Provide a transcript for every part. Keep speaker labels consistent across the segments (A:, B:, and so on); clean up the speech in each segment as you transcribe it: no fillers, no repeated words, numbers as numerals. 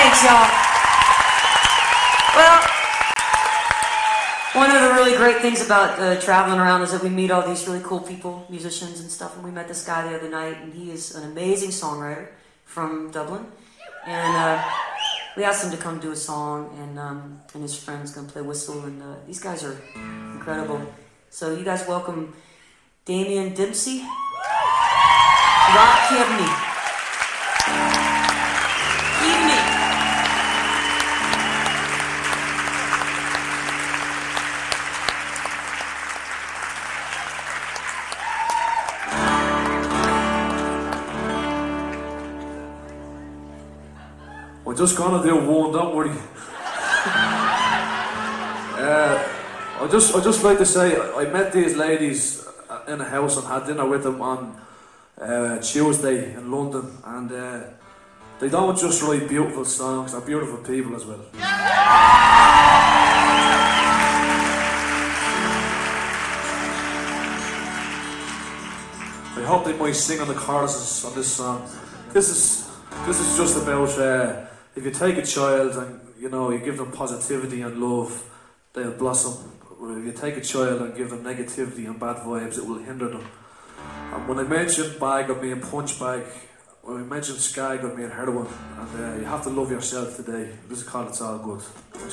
A: Thanks, y'all. Well, one of the really great things about traveling around is that we meet all these really cool people, musicians and stuff. And we met this guy the other night, and he is an amazing songwriter from Dublin. And we asked him to come do a song, and his friend's gonna play whistle. And these guys are incredible. So you guys welcome Damien Dempsey, Rock Kevney.
B: We're just gonna do one, don't worry. I just like to say I met these ladies in a house and had dinner with them on Tuesday in London, and they don't just write beautiful songs, they're beautiful people as well. I hope they might sing on the choruses on this song. This is just about if you take a child and you give them positivity and love, they'll blossom. Or if you take a child and give them negativity and bad vibes, it will hinder them. And when I mentioned bag, I mean punch bag. When I mentioned skag, I mean heroin. And you have to love yourself today. This is called It's All Good.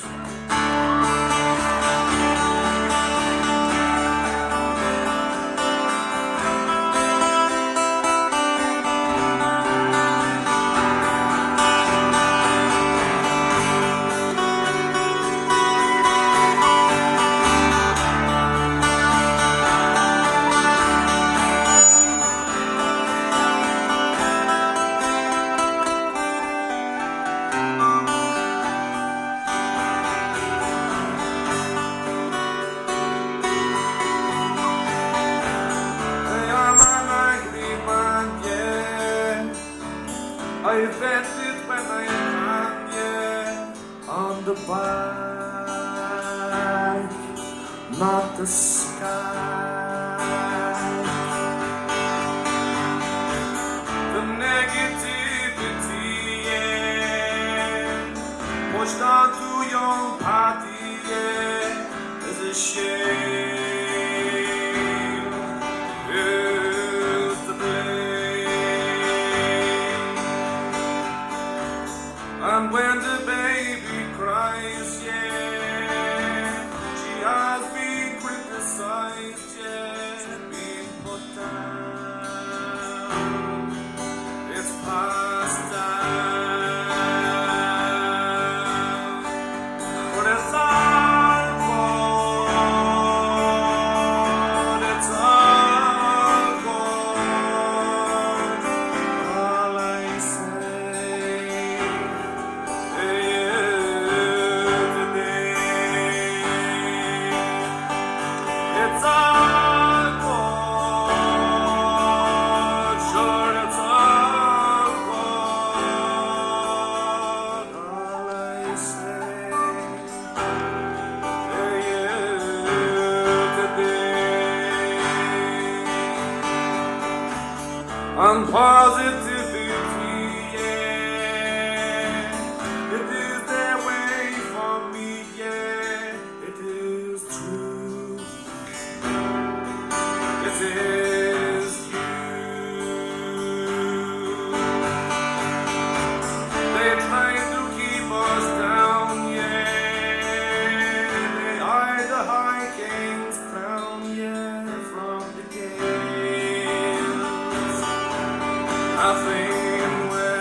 B: I vented when I hung on the bike, not the sky. The negativity pushed onto your party is a shame. And when the baby cries, she has been criticized, been put down. It's past time, but it's all gone. It's all gone. All I say. It's all gone, sure it's all gone. All I say to you today, and positivity, it is their way for me, it is true. It is you. They try to keep us down, they hide the high king's crown, from the gates. Nothing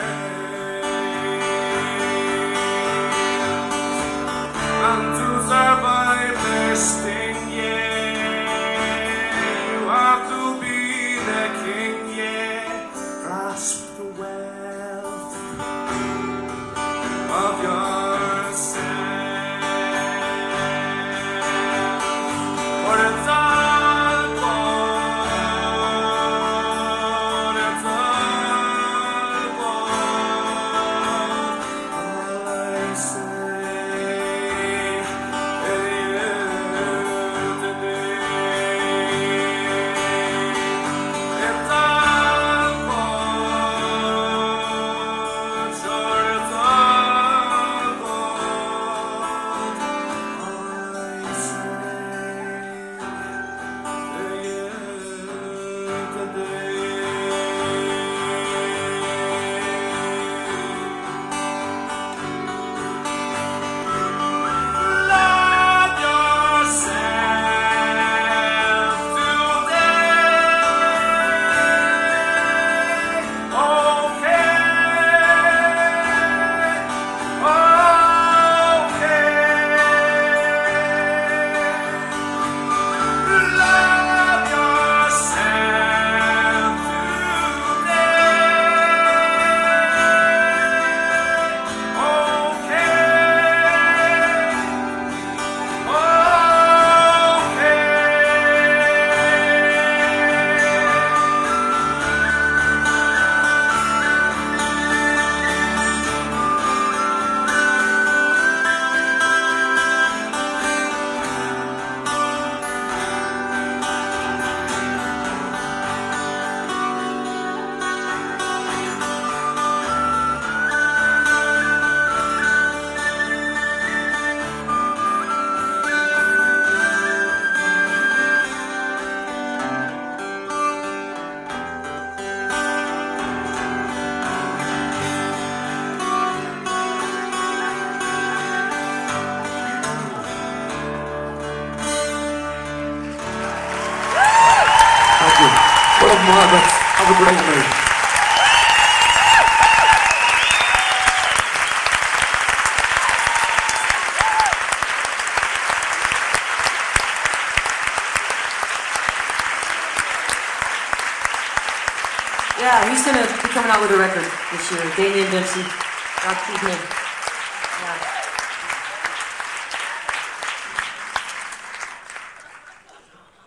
B: waits, and to survive their sting, have to be the king, grasp the wealth of yourself. For it's all gone, it's all gone. All I say, a great night.
A: Yeah, he's gonna be coming out with a record this year. Damien Dempsey. God keep him. Yeah.